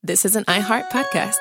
This is an iHeart podcast.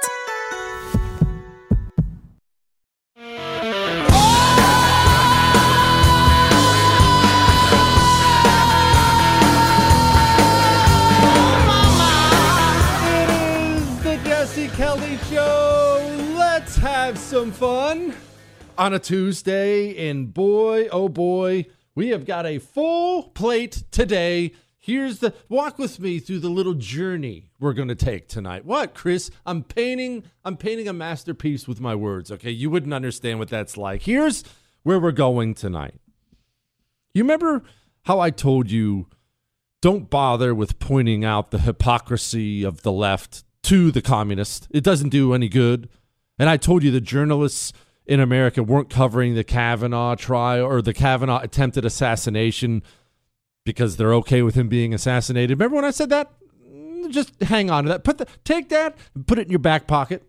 It is the Jesse Kelly Show. Let's have some fun on a Tuesday. And boy, oh boy, we have got a full plate today. Walk with me through the little journey we're going to take tonight. What, Chris? I'm painting a masterpiece with my words, okay? You wouldn't understand what that's like. Here's where we're going tonight. You remember how I told you, don't bother with pointing out the hypocrisy of the left to the communists. It doesn't do any good. And I told you the journalists in America weren't covering the Kavanaugh trial or the Kavanaugh attempted assassination because they're okay with him being assassinated. Remember when I said that? Just hang on to that. Take that and put it in your back pocket.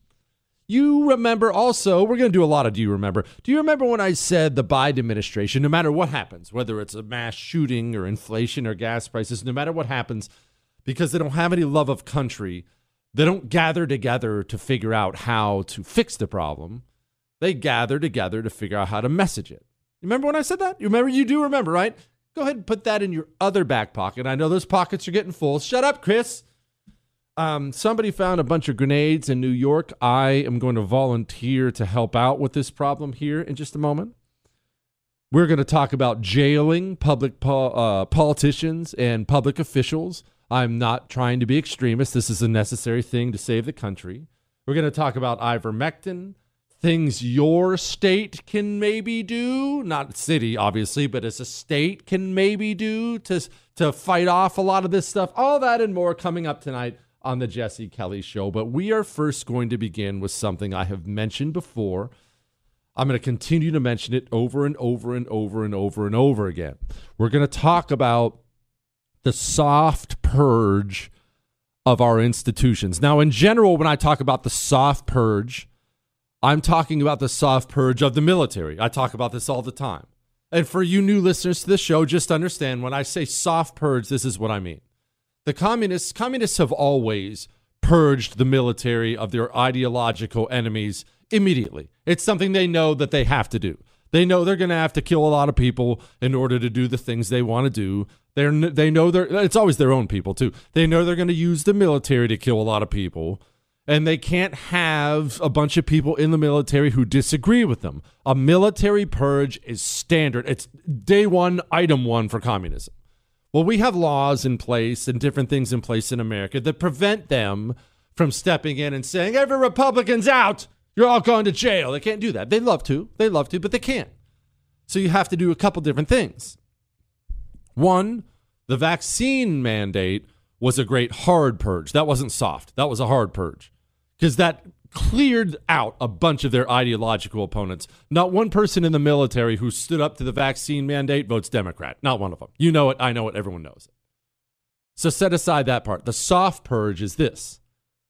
You remember also, we're going to do a lot of do you remember. Do you remember when I said the Biden administration, no matter what happens, whether it's a mass shooting or inflation or gas prices, no matter what happens, because they don't have any love of country, they don't gather together to figure out how to fix the problem. They gather together to figure out how to message it. You remember when I said that? You do remember, right? Go ahead and put that in your other back pocket. I know those pockets are getting full. Shut up, Chris. Somebody found a bunch of grenades in New York. I am going to volunteer to help out with this problem here in just a moment. We're going to talk about jailing public politicians and public officials. I'm not trying to be extremist. This is a necessary thing to save the country. We're going to talk about ivermectin, things your state can maybe do, not city, obviously, but as a state can maybe do to fight off a lot of this stuff. All that and more coming up tonight on the Jesse Kelly Show. But we are first going to begin with something I have mentioned before. I'm going to continue to mention it over and over and over and over and over again. We're going to talk about the soft purge of our institutions. Now, in general, when I talk about the soft purge, I'm talking about the soft purge of the military. I talk about this all the time. And for you new listeners to the show, just understand when I say soft purge, this is what I mean. The communists have always purged the military of their ideological enemies immediately. It's something they know that they have to do. They know they're going to have to kill a lot of people in order to do the things they want to do. They know it's always their own people too. They know they're going to use the military to kill a lot of people. And they can't have a bunch of people in the military who disagree with them. A military purge is standard. It's day one, item one for communism. Well, we have laws in place and different things in place in America that prevent them from stepping in and saying, every Republican's out, you're all going to jail. They can't do that. They'd love to, but they can't. So you have to do a couple different things. One, the vaccine mandate was a great hard purge. That wasn't soft. That was a hard purge. Because that cleared out a bunch of their ideological opponents. Not one person in the military who stood up to the vaccine mandate votes Democrat. Not one of them. You know it. I know it. Everyone knows it. So set aside that part. The soft purge is this.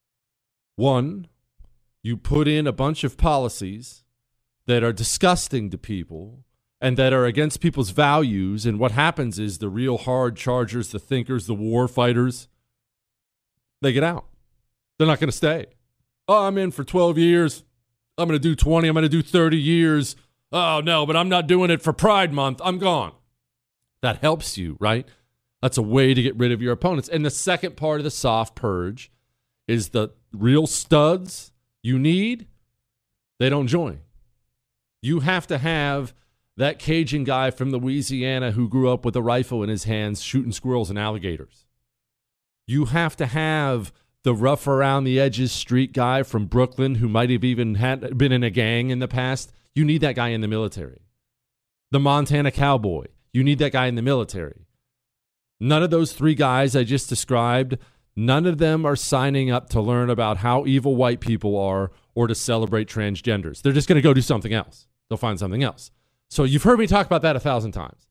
One, you put in a bunch of policies that are disgusting to people and that are against people's values. And what happens is the real hard chargers, the thinkers, the war fighters, they get out. They're not going to stay. Oh, I'm in for 12 years. I'm going to do 20. I'm going to do 30 years. Oh, no, but I'm not doing it for Pride Month. I'm gone. That helps you, right? That's a way to get rid of your opponents. And the second part of the soft purge is the real studs you need, they don't join. You have to have that Cajun guy from Louisiana who grew up with a rifle in his hands shooting squirrels and alligators. You have to have the rough around the edges street guy from Brooklyn who might have even been in a gang in the past. You need that guy in the military. The Montana cowboy. You need that guy in the military. None of those three guys I just described, none of them are signing up to learn about how evil white people are or to celebrate transgenders. They're just going to go do something else. They'll find something else. So you've heard me talk about that 1,000 times.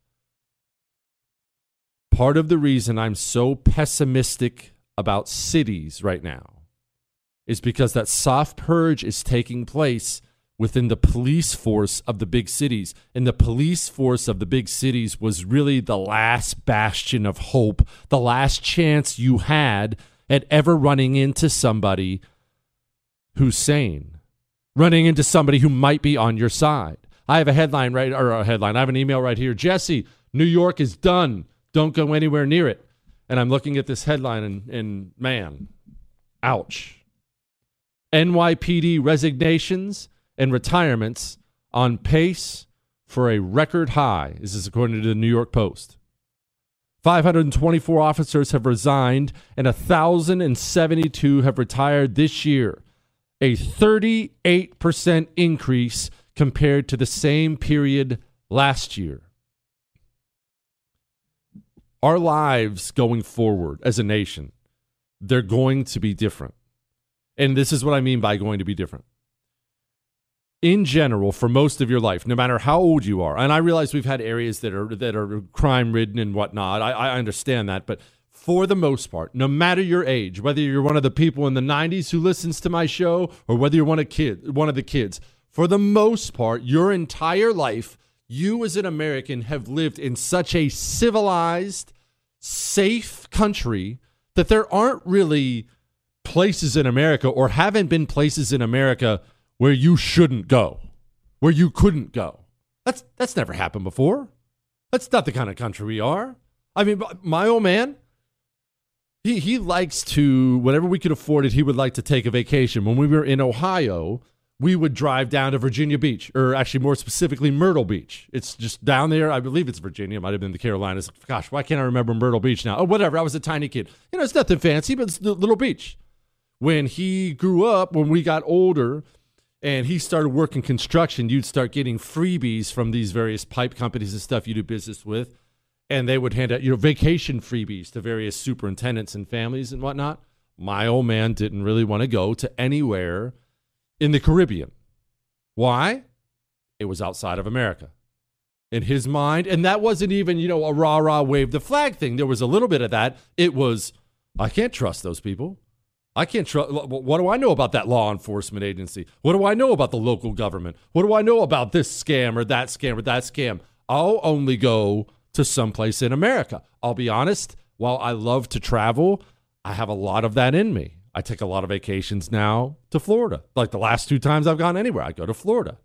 Part of the reason I'm so pessimistic about cities right now is because that soft purge is taking place within the police force of the big cities. And the police force of the big cities was really the last bastion of hope, the last chance you had at ever running into somebody who's sane, running into somebody who might be on your side. I have a headline I have an email right here. Jesse, New York is done. Don't go anywhere near it. And I'm looking at this headline and man, ouch. NYPD resignations and retirements on pace for a record high. This is according to the New York Post. 524 officers have resigned and 1,072 have retired this year, a 38% increase compared to the same period last year. Our lives going forward as a nation, they're going to be different. And this is what I mean by going to be different. In general, for most of your life, no matter how old you are, and I realize we've had areas that are crime-ridden and whatnot. I understand that. But for the most part, no matter your age, whether you're one of the people in the 90s who listens to my show or whether you're one of the kids, for the most part, your entire life, you as an American have lived in such a civilized, safe country that there aren't really places in America or haven't been places in America where you shouldn't go, where you couldn't go. That's never happened before. That's not the kind of country we are. I mean, my old man, he likes to, whenever we could afford it, he would like to take a vacation. When we were in Ohio, we would drive down to Virginia Beach, or actually more specifically Myrtle Beach. It's just down there. I believe it's Virginia. It might have been the Carolinas. Gosh, why can't I remember Myrtle Beach now? Oh, whatever. I was a tiny kid. You know, it's nothing fancy, but it's a little beach. When he grew up, when we got older, and he started working construction, you'd start getting freebies from these various pipe companies and stuff you do business with. And they would hand out, vacation freebies to various superintendents and families and whatnot. My old man didn't really want to go to anywhere in the Caribbean. Why? It was outside of America. In his mind, and that wasn't even, a rah-rah wave the flag thing. There was a little bit of that. It was, I can't trust those people. I can't trust. What do I know about that law enforcement agency? What do I know about the local government? What do I know about this scam or that scam or that scam? I'll only go to someplace in America. I'll be honest, while I love to travel, I have a lot of that in me. I take a lot of vacations now to Florida. Like the last 2 times I've gone anywhere, I go to Florida.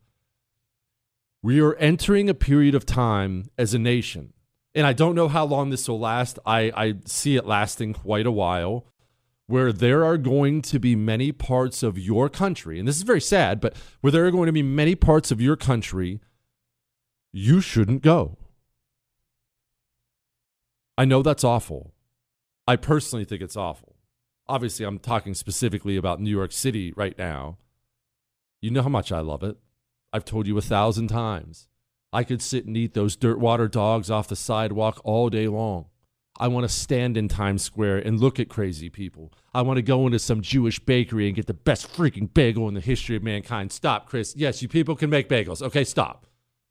We are entering a period of time as a nation, and I don't know how long this will last. I see it lasting quite a while, where there are going to be many parts of your country, and this is very sad, but where there are going to be many parts of your country you shouldn't go. I know that's awful. I personally think it's awful. Obviously, I'm talking specifically about New York City right now. You know how much I love it. I've told you 1,000 times. I could sit and eat those dirt water dogs off the sidewalk all day long. I want to stand in Times Square and look at crazy people. I want to go into some Jewish bakery and get the best freaking bagel in the history of mankind. Stop, Chris. Yes, you people can make bagels. Okay, stop.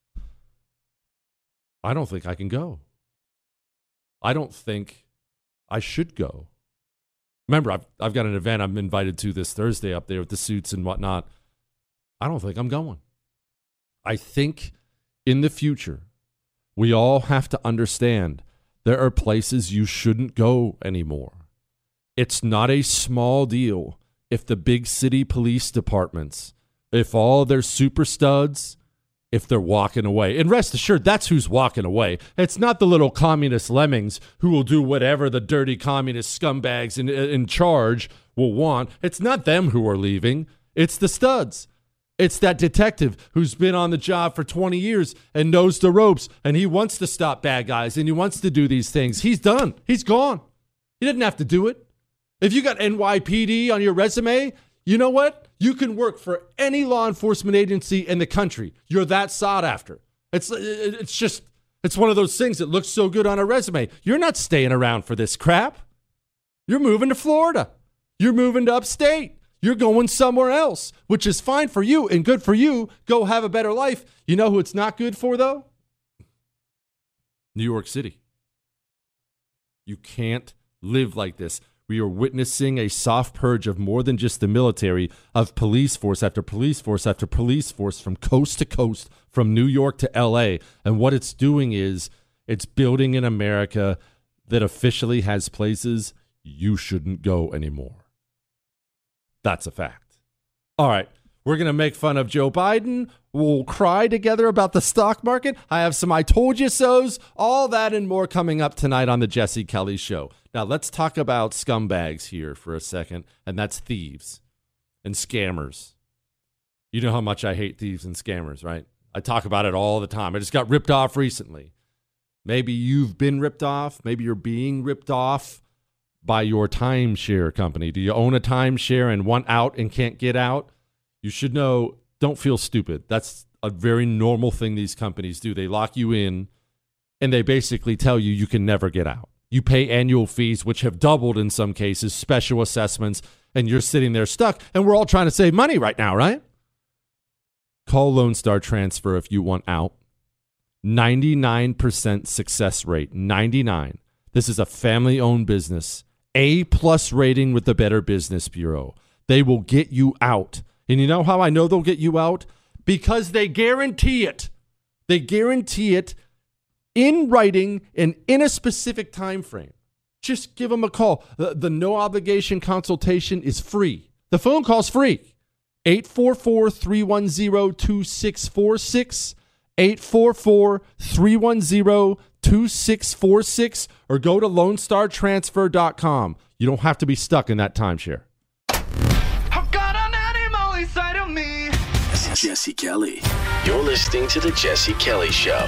I don't think I can go. I don't think I should go. Remember, I've got an event I'm invited to this Thursday up there with the suits and whatnot. I don't think I'm going. I think in the future, we all have to understand there are places you shouldn't go anymore. It's not a small deal if the big city police departments, if all their super studs, if they're walking away. And rest assured, that's who's walking away. It's not the little communist lemmings who will do whatever the dirty communist scumbags in charge will want. It's not them who are leaving. It's the studs. It's that detective who's been on the job for 20 years and knows the ropes, and he wants to stop bad guys, and he wants to do these things. He's done. He's gone. He didn't have to do it. If you got NYPD on your resume, you know what? You can work for any law enforcement agency in the country. You're that sought after. It's one of those things that looks so good on a resume. You're not staying around for this crap. You're moving to Florida. You're moving to upstate. You're going somewhere else, which is fine for you and good for you. Go have a better life. You know who it's not good for, though? New York City. You can't live like this. We are witnessing a soft purge of more than just the military, of police force after police force after police force from coast to coast, from New York to LA. And what it's doing is it's building an America that officially has places you shouldn't go anymore. That's a fact. All right. We're going to make fun of Joe Biden. We'll cry together about the stock market. I have some I told you so's, all that and more coming up tonight on the Jesse Kelly Show. Now, let's talk about scumbags here for a second, and that's thieves and scammers. You know how much I hate thieves and scammers, right? I talk about it all the time. I just got ripped off recently. Maybe you've been ripped off. Maybe you're being ripped off by your timeshare company. Do you own a timeshare and want out and can't get out? You should know, don't feel stupid. That's a very normal thing these companies do. They lock you in, and they basically tell you you can never get out. You pay annual fees, which have doubled in some cases, special assessments, and you're sitting there stuck. And we're all trying to save money right now, right? Call Lone Star Transfer if you want out. 99% success rate. 99. This is a family-owned business. A+ rating with the Better Business Bureau. They will get you out. And you know how I know they'll get you out? Because they guarantee it. They guarantee it in writing and in a specific time frame. Just give them a call. The no obligation consultation is free. The phone call's free. 844-310-2646. 844-310-2646. Or go to LoneStarTransfer.com. You don't have to be stuck in that timeshare. Jesse Kelly. You're listening to The Jesse Kelly Show.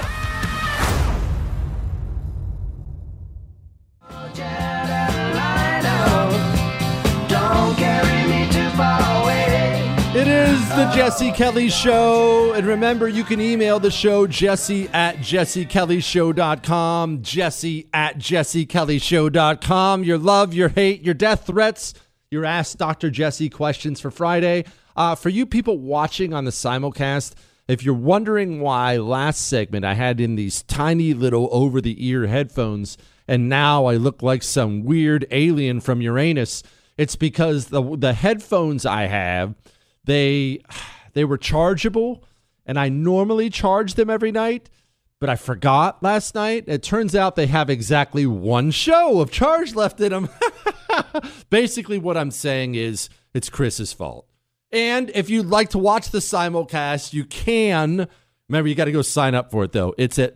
It is The Jesse Kelly Show. And remember, you can email the show, jesse@jessekellyshow.com, jesse@jessekellyshow.com. Your love, your hate, your death threats, your Ask Dr. Jesse questions for Friday. For you people watching on the simulcast, if you're wondering why last segment I had in these tiny little over-the-ear headphones and now I look like some weird alien from Uranus, it's because the headphones I have, they were chargeable, and I normally charge them every night, but I forgot last night. It turns out they have exactly one show of charge left in them. Basically, what I'm saying is it's Chris's fault. And if you'd like to watch the simulcast, you can. Remember, you got to go sign up for it, though. It's at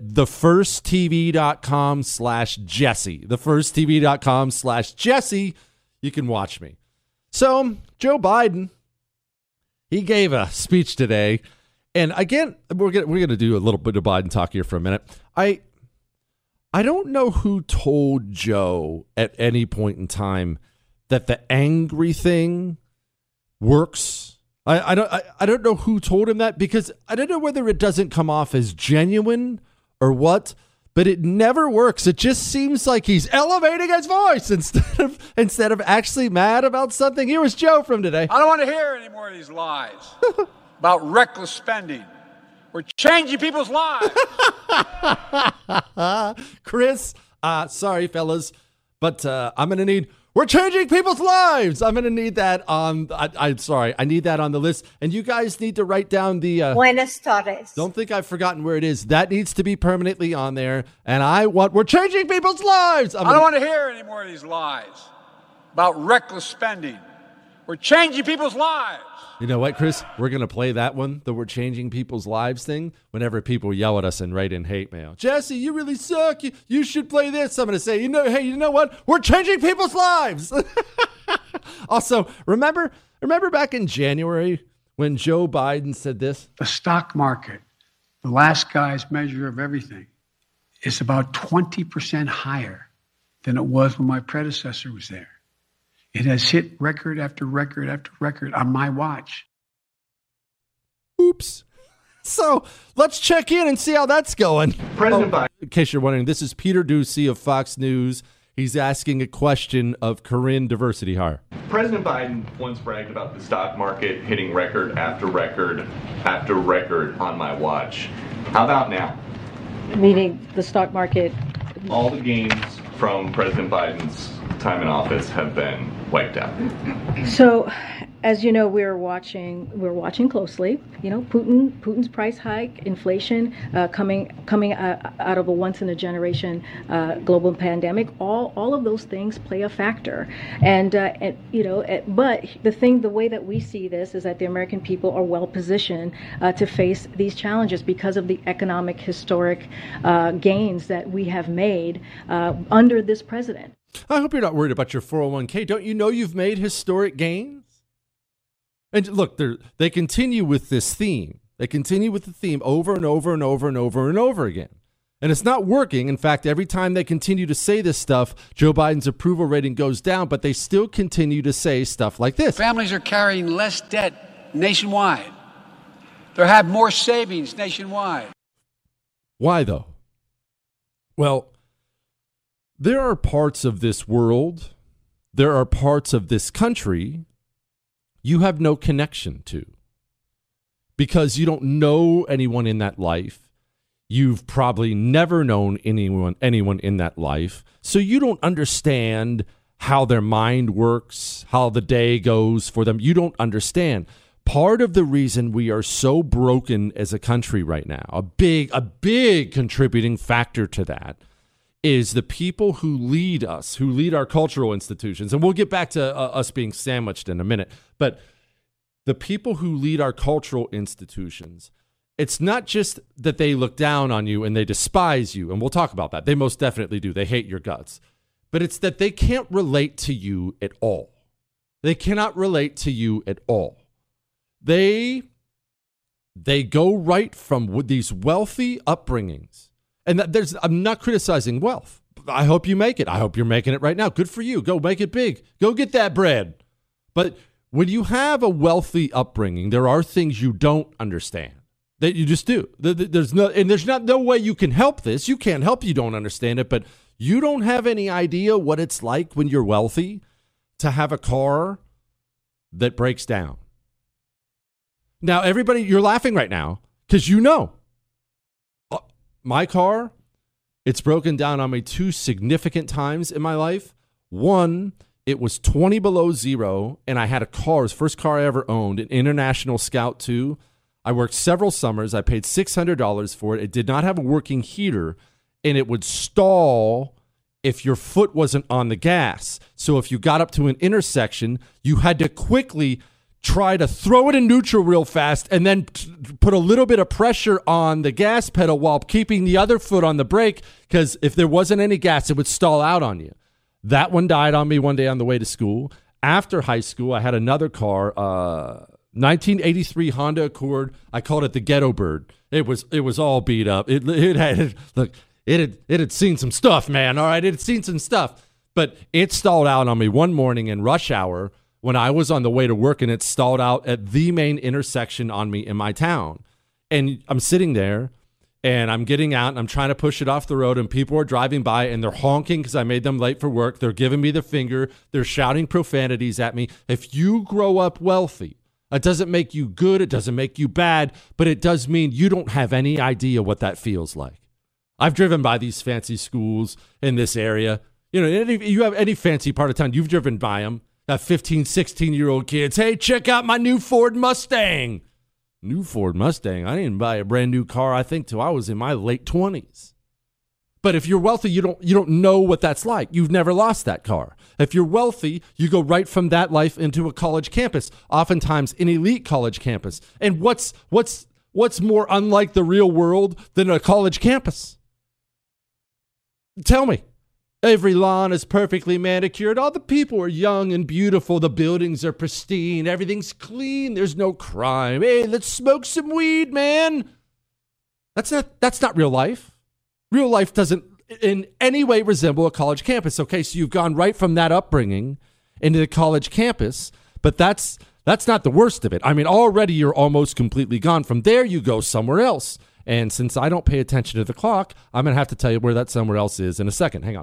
thefirsttv.com/Jesse. Thefirsttv.com/Jesse. You can watch me. So, Joe Biden, he gave a speech today. And again, we're gonna do a little bit of Biden talk here for a minute. I don't know who told Joe at any point in time that the angry thing works. I don't know who told him that, because I don't know whether it doesn't come off as genuine or what, but it never works. It just seems like he's elevating his voice instead of actually mad about something. Here was Joe from today. I don't want to hear any more of these lies about reckless spending. We're changing people's lives. Chris, sorry, fellas, but I'm going to need... We're changing people's lives. I'm going to need that on... I'm sorry. I need that on the list. And you guys need to write down the... Buenas tardes. Don't think I've forgotten where it is. That needs to be permanently on there. And we're changing people's lives. I don't want to hear any more of these lies about reckless spending. We're changing people's lives. You know what, Chris? We're going to play that one, the we're changing people's lives thing, whenever people yell at us and write in hate mail. Jesse, you really suck. You should play this. I'm going to say, hey, you know what? We're changing people's lives. Also, remember back in January when Joe Biden said this? The stock market, the last guy's measure of everything, is about 20% higher than it was when my predecessor was there. It has hit record after record after record on my watch. Oops. So let's check in and see how that's going. President Biden. In case you're wondering, this is Peter Doocy of Fox News. He's asking a question of Corinne Diversity Har. President Biden once bragged about the stock market hitting record after record after record on my watch. How about now? Meaning the stock market? All the gains from President Biden's time in office have been wiped out. So as you know, we're watching closely. You know, Putin's price hike, inflation, coming out of a once in a generation global pandemic. All of those things play a factor. And but the way that we see this is that the American people are well positioned to face these challenges because of the economic historic gains that we have made under this president. I hope you're not worried about your 401k. Don't you know you've made historic gains? And look, they continue with this theme. They continue with the theme over and over and over and over and over again. And it's not working. In fact, every time they continue to say this stuff, Joe Biden's approval rating goes down, but they still continue to say stuff like this. Families are carrying less debt nationwide. They have more savings nationwide. Why, though? Well, there are parts of this world, there are parts of this country you have no connection to because you don't know anyone in that life. You've probably never known anyone in that life. So you don't understand how their mind works, how the day goes for them. You don't understand. Part of the reason we are so broken as a country right now, a big contributing factor to that, is the people who lead us, who lead our cultural institutions. And we'll get back to us being sandwiched in a minute. But the people who lead our cultural institutions, it's not just that they look down on you and they despise you. And we'll talk about that. They most definitely do. They hate your guts. But it's that they can't relate to you at all. They cannot relate to you at all. They go right from these wealthy upbringings. And I'm not criticizing wealth. I hope you make it. I hope you're making it right now. Good for you. Go make it big. Go get that bread. But when you have a wealthy upbringing, there are things you don't understand that you just do. There's no way you can help this. You can't help you don't understand it, but you don't have any idea what it's like when you're wealthy to have a car that breaks down. Now, everybody, you're laughing right now because you know. My car, it's broken down on me 2 significant times in my life. One, it was 20 below zero, and I had a car, it was the first car I ever owned, an International Scout 2. I worked several summers. I paid $600 for it. It did not have a working heater, and it would stall if your foot wasn't on the gas. So if you got up to an intersection, you had to quickly try to throw it in neutral real fast and then put a little bit of pressure on the gas pedal while keeping the other foot on the brake, because if there wasn't any gas, it would stall out on you. That one died on me one day on the way to school. After high school, I had another car, 1983 Honda Accord. I called it the Ghetto Bird. It was all beat up. It had seen some stuff, man. All right, it had seen some stuff. But it stalled out on me one morning in rush hour when I was on the way to work, and it stalled out at the main intersection on me in my town. And I'm sitting there, and I'm getting out, and I'm trying to push it off the road, and people are driving by, and they're honking because I made them late for work. They're giving me the finger. They're shouting profanities at me. If you grow up wealthy, it doesn't make you good. It doesn't make you bad, but it does mean you don't have any idea what that feels like. I've driven by these fancy schools in this area. You know, you have any fancy part of town, you've driven by them. Got 15, 16-year-old kids. Hey, check out my new Ford Mustang. New Ford Mustang. I didn't buy a brand new car, I think, till I was in my late 20s. But if you're wealthy, you don't know what that's like. You've never lost that car. If you're wealthy, you go right from that life into a college campus, oftentimes an elite college campus. And what's more unlike the real world than a college campus? Tell me. Every lawn is perfectly manicured. All the people are young and beautiful. The buildings are pristine. Everything's clean. There's no crime. Hey, let's smoke some weed, man. That's not real life. Real life doesn't in any way resemble a college campus. Okay, so you've gone right from that upbringing into the college campus, but that's not the worst of it. I mean, already you're almost completely gone. From there, you go somewhere else. And since I don't pay attention to the clock, I'm going to have to tell you where that somewhere else is in a second. Hang on.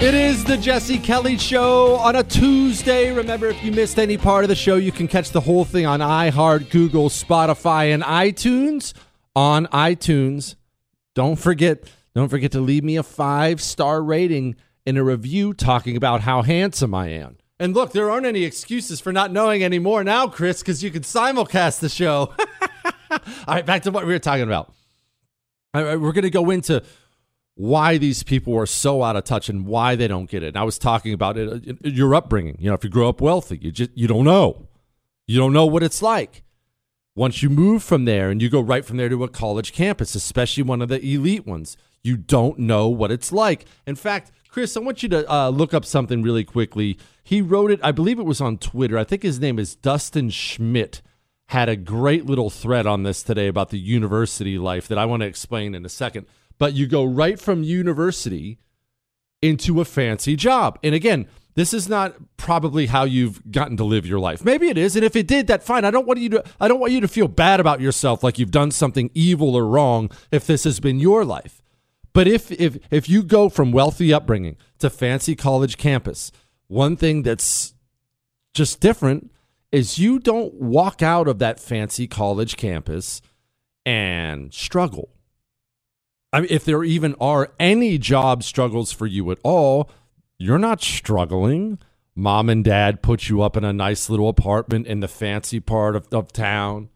It is the Jesse Kelly Show on a Tuesday. Remember, if you missed any part of the show, you can catch the whole thing on iHeart, Google, Spotify, and iTunes. On iTunes, don't forget to leave me a 5-star rating and a review talking about how handsome I am. And look, there aren't any excuses for not knowing anymore now, Chris, because you can simulcast the show. All right, back to what we were talking about. We're going to go into why these people are so out of touch and why they don't get it. And I was talking about it, your upbringing. You know, if you grow up wealthy, you don't know. You don't know what it's like. Once you move from there and you go right from there to a college campus, especially one of the elite ones, you don't know what it's like. In fact, Chris, I want you to look up something really quickly. He wrote it, I believe it was on Twitter. I think his name is Dustin Schmidt. Had a great little thread on this today about the university life that I want to explain in a second. But you go right from university into a fancy job. And again, this is not probably how you've gotten to live your life. Maybe it is, and if it did, that's fine. I don't want you to feel bad about yourself like you've done something evil or wrong if this has been your life. But if you go from wealthy upbringing to fancy college campus, one thing that's just different is you don't walk out of that fancy college campus and struggle. I mean, if there even are any job struggles for you at all, you're not struggling. Mom and dad put you up in a nice little apartment in the fancy part of town.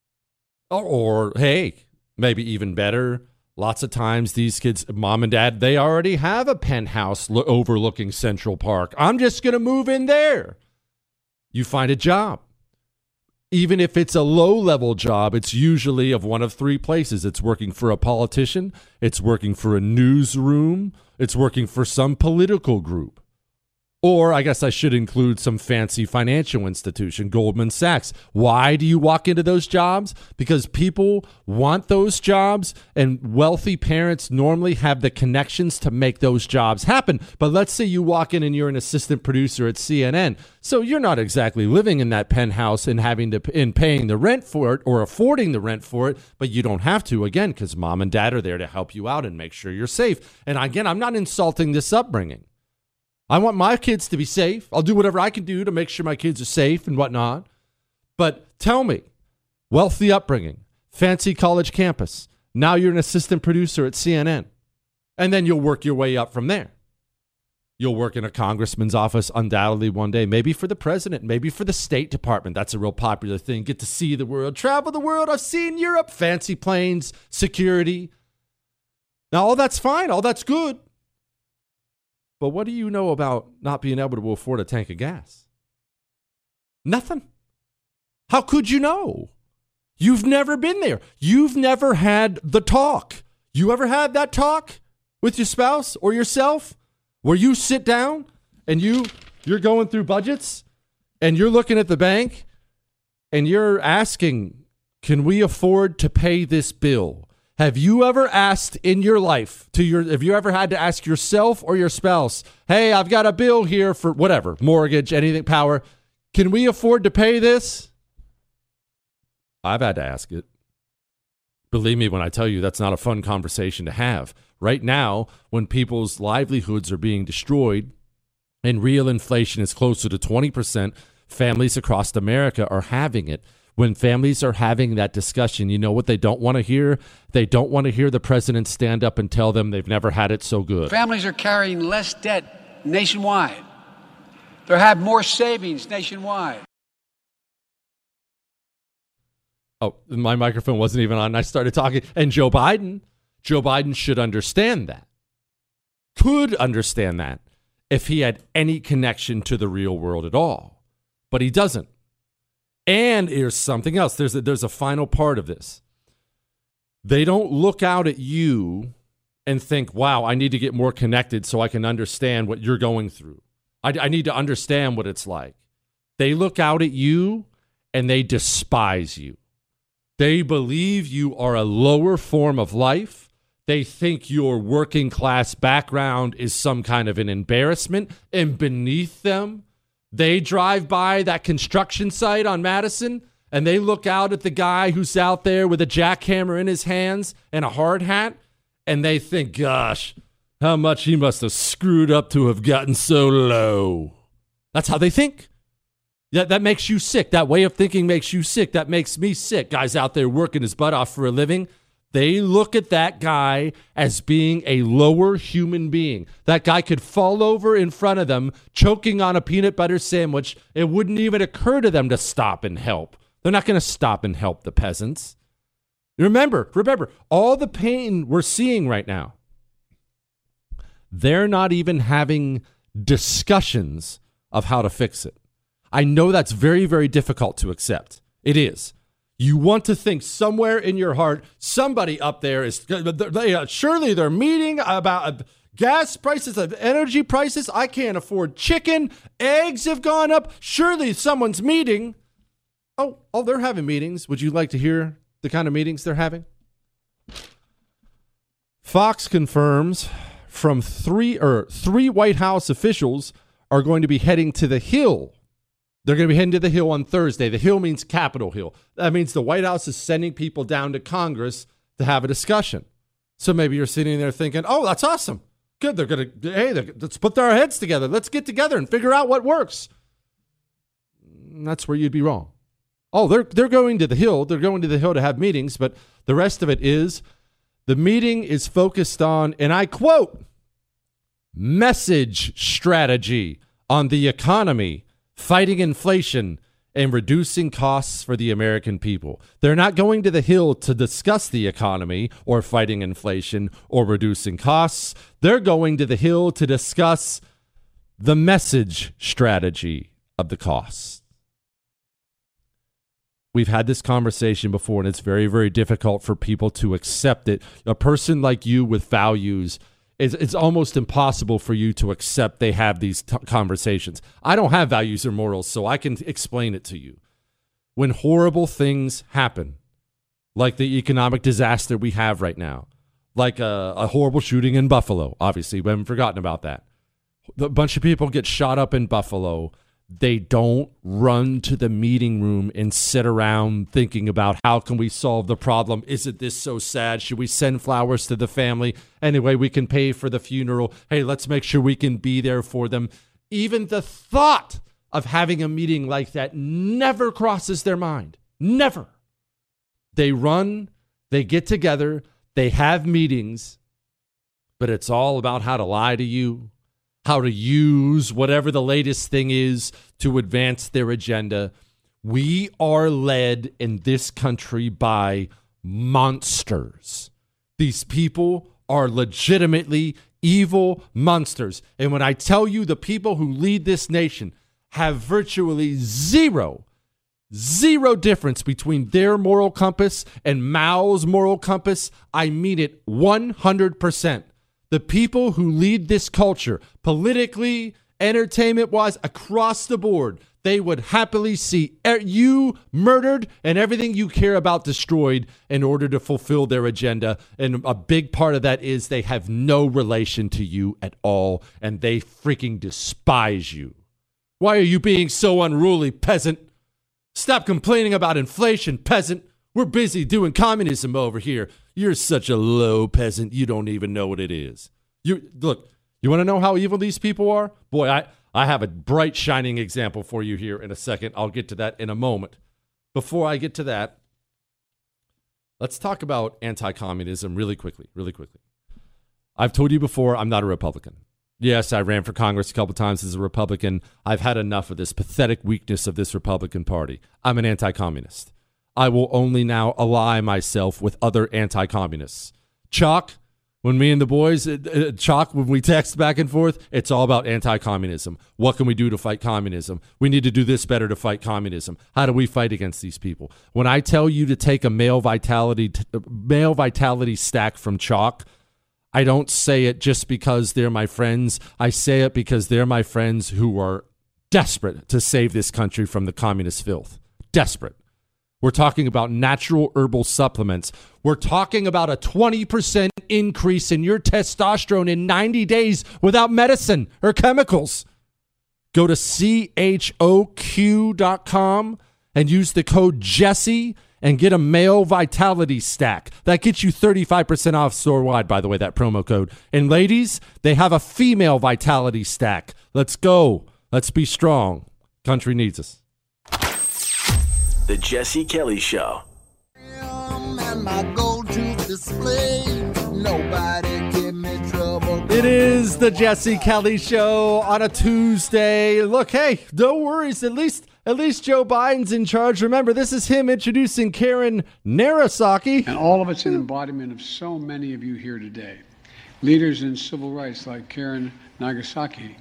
Or, hey, maybe even better, lots of times these kids, mom and dad, they already have a penthouse overlooking Central Park. I'm just going to move in there. You find a job. Even if it's a low-level job, it's usually of one of three places. It's working for a politician, it's working for a newsroom, it's working for some political group. Or I guess I should include some fancy financial institution, Goldman Sachs. Why do you walk into those jobs? Because people want those jobs, and wealthy parents normally have the connections to make those jobs happen. But let's say you walk in and you're an assistant producer at CNN. So you're not exactly living in that penthouse and paying the rent for it or affording the rent for it, but you don't have to, again, because mom and dad are there to help you out and make sure you're safe. And again, I'm not insulting this upbringing. I want my kids to be safe. I'll do whatever I can do to make sure my kids are safe and whatnot. But tell me, wealthy upbringing, fancy college campus, now you're an assistant producer at CNN, and then you'll work your way up from there. You'll work in a congressman's office undoubtedly one day, maybe for the president, maybe for the State Department. That's a real popular thing. Get to see the world, travel the world. I've seen Europe, fancy planes, security. Now, all that's fine. All that's good. But what do you know about not being able to afford a tank of gas? Nothing. How could you know? You've never been there. You've never had the talk. You ever had that talk with your spouse or yourself where you sit down and you're going through budgets and you're looking at the bank and you're asking, can we afford to pay this bill? Have you ever asked in your life have you ever had to ask yourself or your spouse, hey, I've got a bill here for whatever, mortgage, anything, power. Can we afford to pay this? I've had to ask it. Believe me when I tell you that's not a fun conversation to have. Right now, when people's livelihoods are being destroyed and real inflation is closer to 20%, families across America are having it. When families are having that discussion, you know what they don't want to hear? They don't want to hear the president stand up and tell them they've never had it so good. Families are carrying less debt nationwide. They have more savings nationwide. Oh, my microphone wasn't even on. I started talking. And Joe Biden should understand that. Could understand that if he had any connection to the real world at all. But he doesn't. And here's something else. There's a final part of this. They don't look out at you and think, wow, I need to get more connected so I can understand what you're going through. I need to understand what it's like. They look out at you and they despise you. They believe you are a lower form of life. They think your working class background is some kind of an embarrassment, and beneath them, they drive by that construction site on Madison and they look out at the guy who's out there with a jackhammer in his hands and a hard hat and they think, gosh, How much he must have screwed up to have gotten so low. That's how they think. That makes you sick. That way of thinking makes you sick. That makes me sick. Guys out there working his butt off for a living, they look at that guy as being a lower human being. That guy could fall over in front of them, choking on a peanut butter sandwich. It wouldn't even occur to them to stop and help. They're not going to stop and help the peasants. Remember, all the pain we're seeing right now, they're not even having discussions of how to fix it. I know that's very, very difficult to accept. It is. You want to think somewhere in your heart, somebody up there is, surely they're meeting about gas prices, energy prices. I can't afford chicken. Eggs have gone up. Surely someone's meeting. Oh, they're having meetings. Would you like to hear the kind of meetings they're having? Fox confirms from three White House officials are going to be heading to the Hill. They're going to be heading to the Hill on Thursday. The Hill means Capitol Hill. That means the White House is sending people down to Congress to have a discussion. So maybe you're sitting there thinking, oh, that's awesome. Good. Let's put our heads together. Let's get together and figure out what works. And that's where you'd be wrong. Oh, they're going to the Hill. They're going to the Hill to have meetings, but the rest of it is the meeting is focused on, and I quote, message strategy on the economy, fighting inflation, and reducing costs for the American people. They're not going to the Hill to discuss the economy or fighting inflation or reducing costs. They're going to the Hill to discuss the message strategy of the costs. We've had this conversation before, and it's very, very difficult for people to accept it. A person like you with values, it's almost impossible for you to accept they have these conversations. I don't have values or morals, so I can explain it to you. When horrible things happen, like the economic disaster we have right now, like a horrible shooting in Buffalo, obviously, we haven't forgotten about that. A bunch of people get shot up in Buffalo. They don't run to the meeting room and sit around thinking about how can we solve the problem? Isn't this so sad? Should we send flowers to the family? Anyway, we can pay for the funeral. Hey, let's make sure we can be there for them. Even the thought of having a meeting like that never crosses their mind. Never. They run, they get together, they have meetings, but it's all about how to lie to you, how to use whatever the latest thing is to advance their agenda. We are led in this country by monsters. These people are legitimately evil monsters. And when I tell you the people who lead this nation have virtually zero difference between their moral compass and Mao's moral compass, I mean it 100%. The people who lead this culture, politically, entertainment-wise, across the board, they would happily see you murdered and everything you care about destroyed in order to fulfill their agenda. And a big part of that is they have no relation to you at all, and they freaking despise you. Why are you being so unruly, peasant? Stop complaining about inflation, peasant. We're busy doing communism over here. You're such a low peasant, you don't even know what it is. You want to know how evil these people are? Boy, I have a bright, shining example for you here in a second. I'll get to that in a moment. Before I get to that, let's talk about anti-communism really quickly. I've told you before, I'm not a Republican. Yes, I ran for Congress a couple times as a Republican. I've had enough of this pathetic weakness of this Republican Party. I'm an anti-communist. I will only now ally myself with other anti-communists. Chalk, when me and the boys, when we text back and forth, it's all about anti-communism. What can we do to fight communism? We need to do this better to fight communism. How do we fight against these people? When I tell you to take a male vitality stack from Chalk, I don't say it just because they're my friends. I say it because they're my friends who are desperate to save this country from the communist filth. Desperate. We're talking about natural herbal supplements. We're talking about a 20% increase in your testosterone in 90 days without medicine or chemicals. Go to CHOQ.com and use the code Jesse and get a male vitality stack. That gets you 35% off store-wide, by the way, that promo code. And ladies, they have a female vitality stack. Let's go. Let's be strong. Country needs us. The Jesse Kelly Show. It is the Jesse Kelly Show on a Tuesday. Look, hey, no worries. At least Joe Biden's in charge. Remember, this is him introducing Karen Narasaki. And all of it's an embodiment of so many of you here today. Leaders in civil rights like Karen Nagasaki.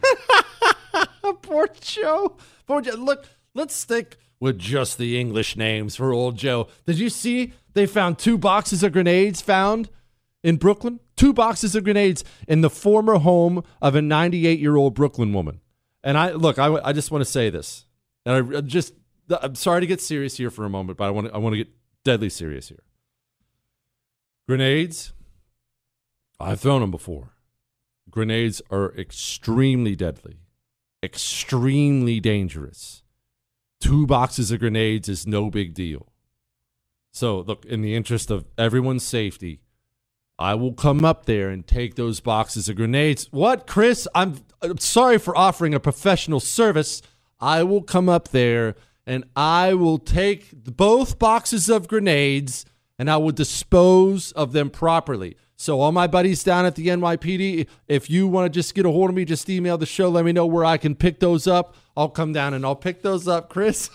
Poor Joe. Look, let's stick with just the English names for old Joe. Did you see they found 2 boxes of grenades found in Brooklyn? 2 boxes of grenades in the former home of a 98-year-old Brooklyn woman. And I just want to say this. And I'm sorry to get serious here for a moment, but I want to get deadly serious here. Grenades, I've thrown them before. Grenades are extremely deadly, extremely dangerous. 2 boxes of grenades is no big deal. So, look, in the interest of everyone's safety, I will come up there and take those boxes of grenades. What, Chris? I'm sorry for offering a professional service. I will come up there and I will take both boxes of grenades and I will dispose of them properly. So all my buddies down at the NYPD, if you want to just get a hold of me, just email the show. Let me know where I can pick those up. I'll come down and I'll pick those up, Chris.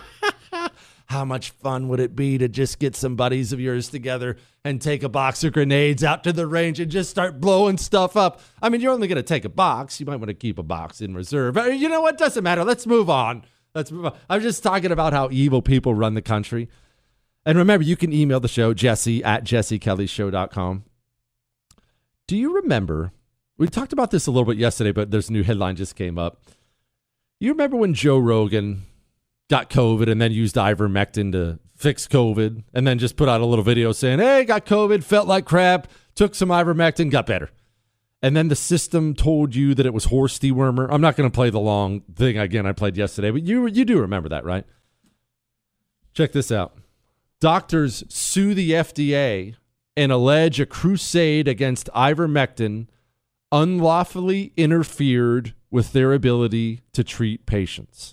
How much fun would it be to just get some buddies of yours together and take a box of grenades out to the range and just start blowing stuff up? I mean, you're only going to take a box. You might want to keep a box in reserve. You know what? Doesn't matter. Let's move on. I'm just talking about how evil people run the country. And remember, you can email the show, jesse@jessekellyshow.com. Do you remember, we talked about this a little bit yesterday, but there's a new headline just came up. You remember when Joe Rogan got COVID and then used ivermectin to fix COVID and then just put out a little video saying, hey, got COVID, felt like crap, took some ivermectin, got better. And then the system told you that it was horse dewormer. I'm not going to play the long thing again I played yesterday, but you do remember that, right? Check this out. Doctors sue the FDA and allege a crusade against ivermectin unlawfully interfered with their ability to treat patients.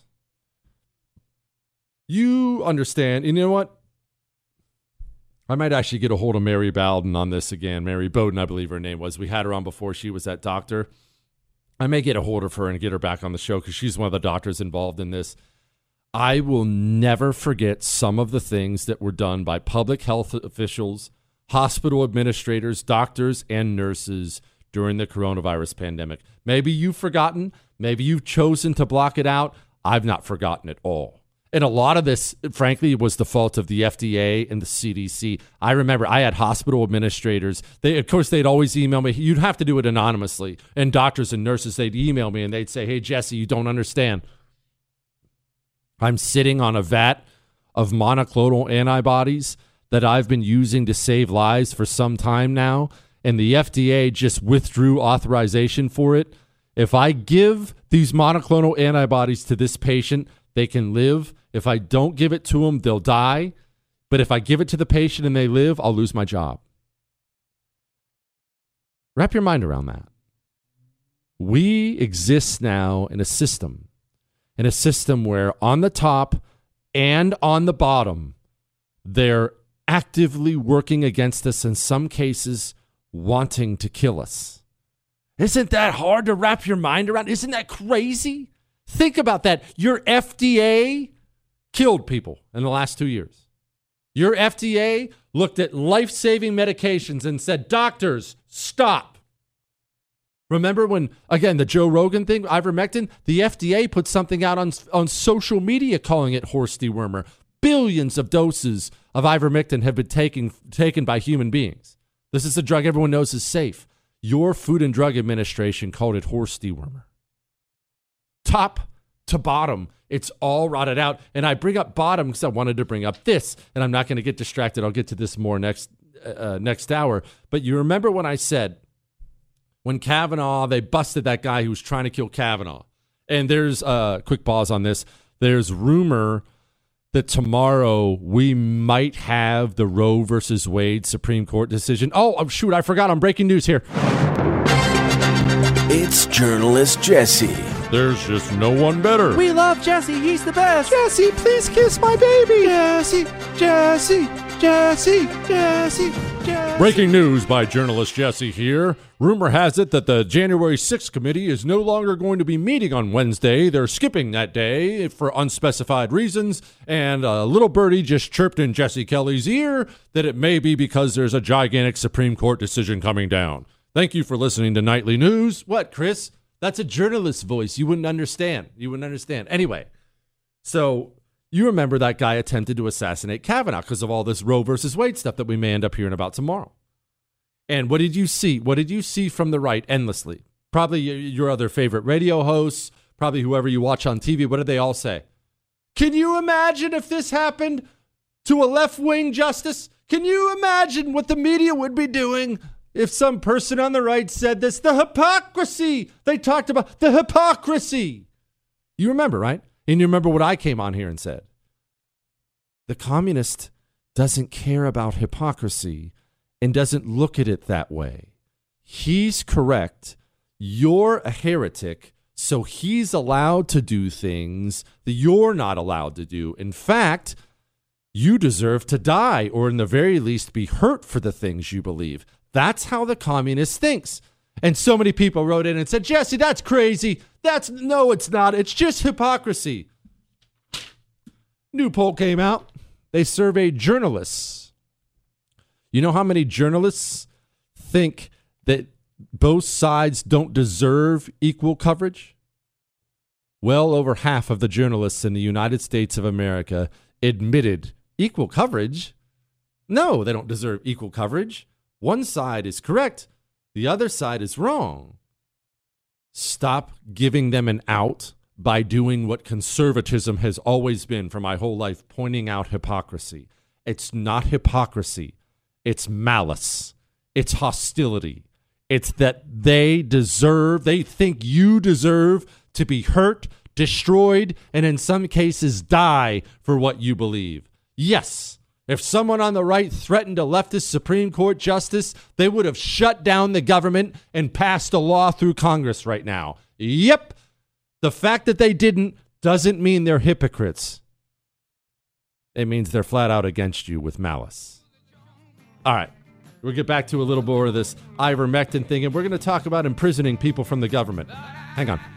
You understand. And you know what? I might actually get a hold of Mary Bowden on this again. Mary Bowden, I believe her name was. We had her on before. She was that doctor. I may get a hold of her and get her back on the show because she's one of the doctors involved in this. I will never forget some of the things that were done by public health officials, hospital administrators, doctors, and nurses during the coronavirus pandemic. Maybe you've forgotten. Maybe you've chosen to block it out. I've not forgotten it all. And a lot of this, frankly, was the fault of the FDA and the CDC. I remember I had hospital administrators. They'd always email me. You'd have to do it anonymously. And doctors and nurses, they'd email me and they'd say, hey, Jesse, you don't understand. I'm sitting on a vat of monoclonal antibodies that I've been using to save lives for some time now. And the FDA just withdrew authorization for it. If I give these monoclonal antibodies to this patient, they can live. If I don't give it to them, they'll die. But if I give it to the patient and they live, I'll lose my job. Wrap your mind around that. We exist now in a system where on the top and on the bottom, they're actively working against us, in some cases, wanting to kill us. Isn't that hard to wrap your mind around? Isn't that crazy? Think about that. Your FDA killed people in the last 2 years. Your FDA looked at life-saving medications and said, doctors, stop. Remember when, again, the Joe Rogan thing, ivermectin, the FDA put something out on social media calling it horse dewormer. Billions of doses of ivermectin have been taken by human beings. This is a drug everyone knows is safe. Your Food and Drug Administration called it horse dewormer. Top to bottom, it's all rotted out. And I bring up bottom because I wanted to bring up this, and I'm not going to get distracted. I'll get to this more next hour. But you remember when I said, when Kavanaugh, they busted that guy who was trying to kill Kavanaugh. And there's a quick pause on this. There's rumor that tomorrow we might have the Roe versus Wade Supreme Court decision. Oh, shoot, I forgot. I'm breaking news here. It's Journalist Jesse. There's just no one better. We love Jesse. He's the best. Jesse, please kiss my baby. Jesse, Jesse, Jesse, Jesse, Jesse. Breaking news by journalist Jesse here. Rumor has it that the January 6th committee is no longer going to be meeting on Wednesday. They're skipping that day for unspecified reasons. And a little birdie just chirped in Jesse Kelly's ear that it may be because there's a gigantic Supreme Court decision coming down. Thank you for listening to Nightly News. What, Chris? That's a journalist's voice. You wouldn't understand. Anyway, so you remember that guy attempted to assassinate Kavanaugh because of all this Roe versus Wade stuff that we may end up hearing about tomorrow. And what did you see? What did you see from the right endlessly? Probably your other favorite radio hosts, probably whoever you watch on TV. What did they all say? Can you imagine if this happened to a left-wing justice? Can you imagine what the media would be doing if some person on the right said this? The hypocrisy. They talked about the hypocrisy. You remember, right? And you remember what I came on here and said. The communist doesn't care about hypocrisy and doesn't look at it that way. He's correct. You're a heretic, so he's allowed to do things that you're not allowed to do. In fact, you deserve to die or in the very least be hurt for the things you believe. That's how the communist thinks. And so many people wrote in and said, Jesse, that's crazy. No, it's not. It's just hypocrisy. New poll came out. They surveyed journalists. You know how many journalists think that both sides don't deserve equal coverage? Well over half of the journalists in the United States of America admitted equal coverage. No, they don't deserve equal coverage. One side is correct. The other side is wrong. Stop giving them an out by doing what conservatism has always been for my whole life, pointing out hypocrisy. It's not hypocrisy. It's malice. It's hostility. It's that they think you deserve to be hurt, destroyed, and in some cases die for what you believe. Yes, if someone on the right threatened a leftist Supreme Court justice, they would have shut down the government and passed a law through Congress right now. Yep. The fact that they didn't doesn't mean they're hypocrites. It means they're flat out against you with malice. All right. We'll get back to a little more of this ivermectin thing, and we're going to talk about imprisoning people from the government. Hang on.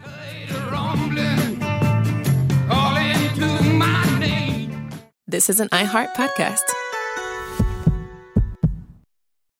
This is an iHeart podcast.